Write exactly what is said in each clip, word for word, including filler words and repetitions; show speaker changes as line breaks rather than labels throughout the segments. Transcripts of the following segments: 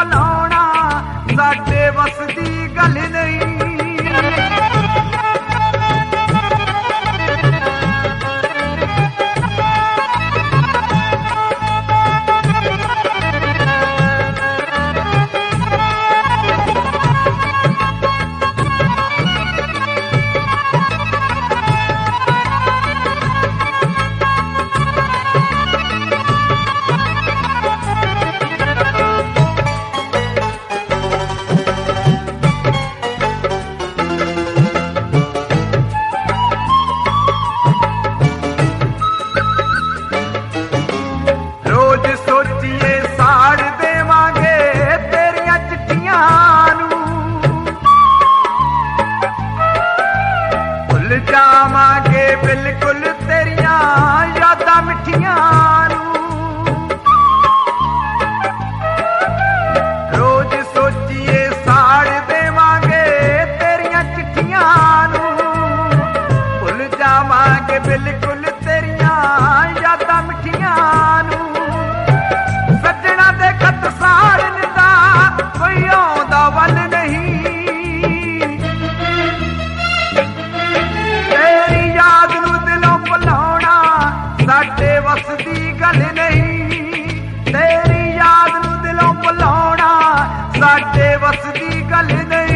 ਭੁਲਾਉਣਾ ਸਾਡੇ ਵੱਸ ਦੀ ਗੱਲ ਨਹੀਂ। ਜਾਵਾਂਗੇ ਬਿਲਕੁਲ ਤੇਰੀਆਂ ਯਾਦਾਂ ਮਿੱਠੀਆਂ ਨੂੰ, ਰੋਜ਼ ਸੋਚੀਏ ਸਾੜ ਦੇਵਾਂਗੇ ਤੇਰੀਆਂ ਚਿੱਠੀਆਂ ਨੂੰ, ਭੁੱਲ ਜਾਵਾਂਗੇ ਬਿਲਕੁਲ ਤੇਰੀਆਂ ਯਾਦਾਂ ਮਿੱਠੀਆਂ ਨੂੰ। ਸੱਜਣਾ ਦੇ ਖੱਤ ਸਾੜਨ ਦਾ ਕੋਈ ਆਉਂਦਾ ਵੱਲ ਨਹੀਂ, ਸਾਡੇ ਵੱਸ ਦੀ ਗੱਲ ਨਹੀਂ। ਤੇਰੀ ਯਾਦ ਨੂੰ ਦਿਲੋਂ ਭੁਲਾਉਣਾ ਸਾਡੇ ਵੱਸ ਦੀ ਗੱਲ ਨਹੀਂ।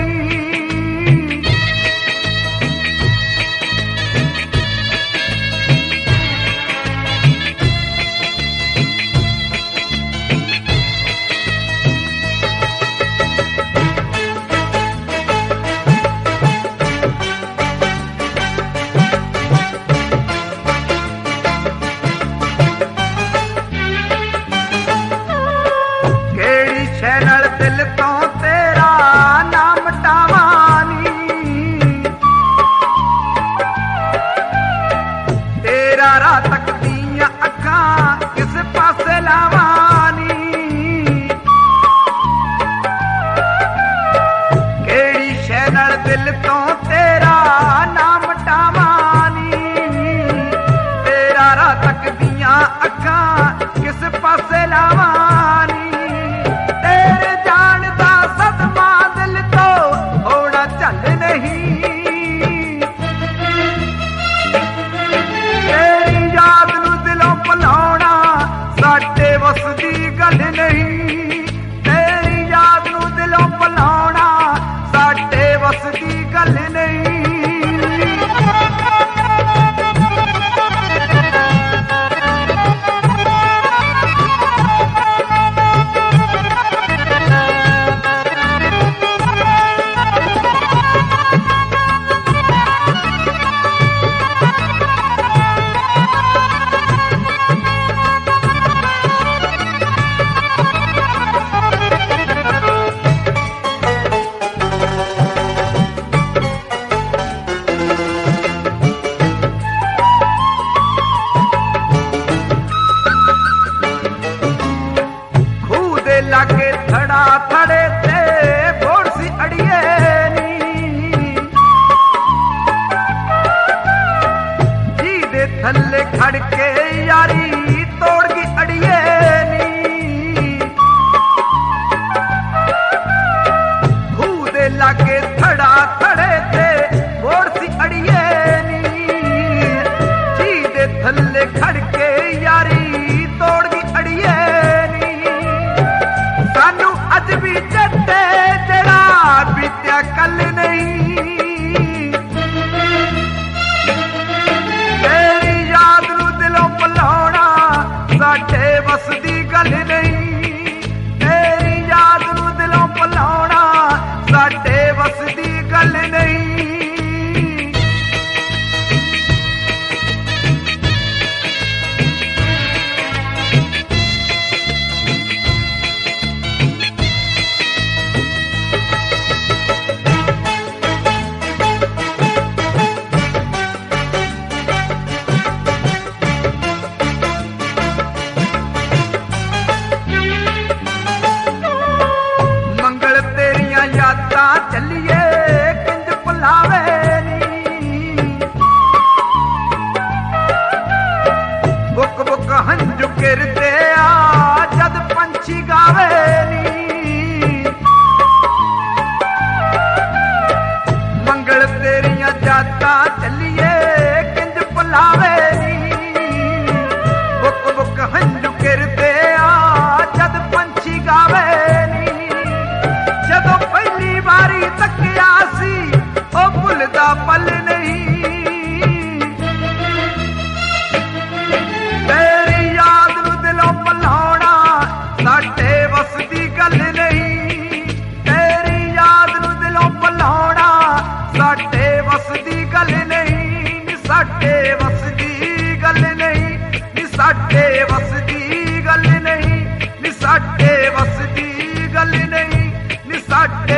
ਦਿਲ ਤੋਂ ਤੇਰਾ ਨਾਮ ਮਿਟਾਵਾਂ ਨੀ, ਤੇਰਾ ਰਾਹ ਤੱਕਦੀਆਂ ਅੱਖਾਂ ਕਿਸ ਪਾਸੇ ਲਾਵਾਂ ਨੀ, ਕਿਹੜੀ ਸ਼ੈ ਨਾਲ ਦਿਲ ਤੋਂ ਤੇਰਾ ਨਾਮ ਮਿਟਾਵਾਂ ਨੀ, ਤੇਰਾ ਰਾਹ ਤੱਕਦੀਆਂ ਅੱਖਾਂ ਕਿਸ ਪਾਸੇ ਲਾਵਾਂ ਨੀ। ਸਾਡੇ ਵੱਸ ਦੀ ਗੱਲ ਨਹੀਂ, ਤੇਰੀ ਯਾਦ ਨੂੰ ਦਿਲੋਂ ਭੁਲਾਉਣਾ ਸਾਡੇ ਵੱਸ ਦੀ ਗੱਲ ਨਹੀਂ। ਲਾਗੇ ਥੜਾ ਥੜੇ ਤੇ ਬੋੜ ਸੀ ਅੜੀਏ ਨੀ, ਜਿਹਦੇ ਥੱਲੇ ਖੜ ਕੇ ਯਾਰੀ ਤੋੜ ਗਈ ਅੜੀਏ ਨੀ, ਖੂਹ ਦੇ ਲਾਗੇ ਥੜਾ ਥੜੇ ਤੇ ਬੋੜ ਸੀ ਅੜੀਏ ਨੀ, ਜਿਹਦੇ ਥੱਲੇ ਖੜ ਕੇ ਯਾਰੀ ਤੋੜ ਗਈ ਅੜੀਏ ਨੀ। ਸਾਨੂੰ ਅੱਜ ਵੀ ਚੱਟੇ ਜਿਹੜਾ ਬੀਤਿਆ ਕੱਲ ਨਹੀਂ, ਤੇਰੀ ਯਾਦ ਨੂੰ ਦਿਲੋਂ ਭੁਲਾਉਣਾ ਸਾਡੇ ਵੱਸ ਦੀ ਗੱਲ ਨਹੀਂ, ਤੇਰੀ ਯਾਦ ਨੂੰ ਦਿਲੋਂ ਭੁਲਾਉਣਾ ਸਾਡੇ ਵੱਸ ਦੀ ਗੱਲ ਨਹੀਂ। ਸਾਡੇ